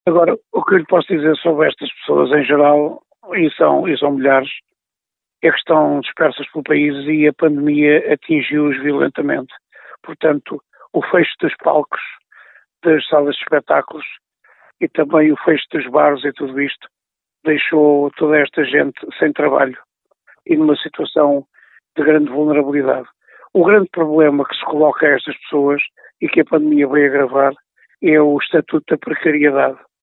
Agora, o que eu lhe posso dizer sobre estas pessoas em geral, e são milhares, é que estão dispersas pelo país e a pandemia atingiu-os violentamente. Portanto, o fecho dos palcos, das salas de espetáculos e também o fecho dos bares e tudo isto deixou toda esta gente sem trabalho e numa situação de grande vulnerabilidade. O grande problema que se coloca a estas pessoas e que a pandemia veio agravar é o estatuto da precariedade.